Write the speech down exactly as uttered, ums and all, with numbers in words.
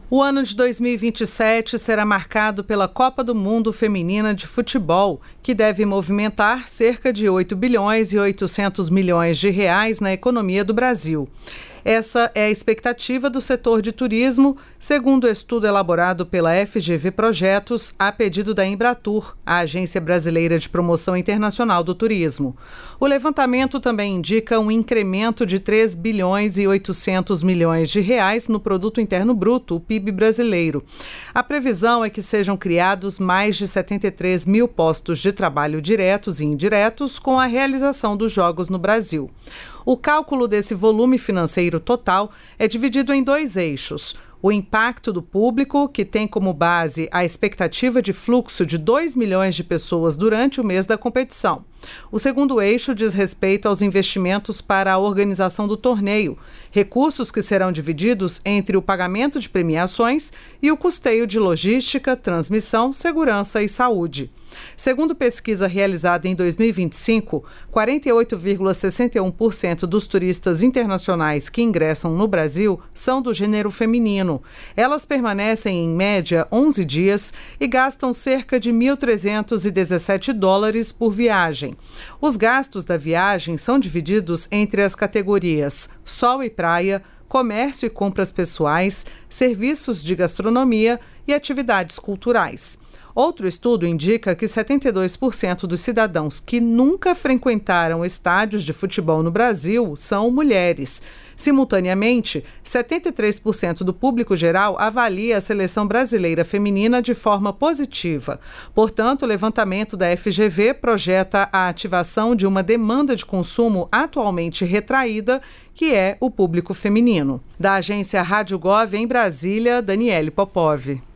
O ano de dois mil e vinte e sete será marcado pela Copa do Mundo Feminina de Futebol, que deve movimentar cerca de oito bilhões e oitocentos milhões de reais na economia do Brasil. Essa é a expectativa do setor de turismo, segundo o estudo elaborado pela F G V Projetos, a pedido da Embratur, a Agência Brasileira de Promoção Internacional do Turismo. O levantamento também indica um incremento de três bilhões e oitocentos milhões de reais no Produto Interno Bruto, o P I B brasileiro. A previsão é que sejam criados mais de setenta e três mil postos de trabalho diretos e indiretos com a realização dos Jogos no Brasil. O cálculo desse volume financeiro total é dividido em dois eixos. O impacto do público, que tem como base a expectativa de fluxo de dois milhões de pessoas durante o mês da competição. O segundo eixo diz respeito aos investimentos para a organização do torneio, recursos que serão divididos entre o pagamento de premiações e o custeio de logística, transmissão, segurança e saúde. Segundo pesquisa realizada em dois mil e vinte e cinco, quarenta e oito vírgula sessenta e um por cento dos turistas internacionais que ingressam no Brasil são do gênero feminino. Elas permanecem em média onze dias e gastam cerca de mil trezentos e dezessete dólares por viagem. Os gastos da viagem são divididos entre as categorias sol e praia, comércio e compras pessoais, serviços de gastronomia e atividades culturais. Outro estudo indica que setenta e dois por cento dos cidadãos que nunca frequentaram estádios de futebol no Brasil são mulheres. Simultaneamente, setenta e três por cento do público geral avalia a seleção brasileira feminina de forma positiva. Portanto, o levantamento da F G V projeta a ativação de uma demanda de consumo atualmente retraída, que é o público feminino. Da agência Rádio Gov em Brasília, Daniele Popov.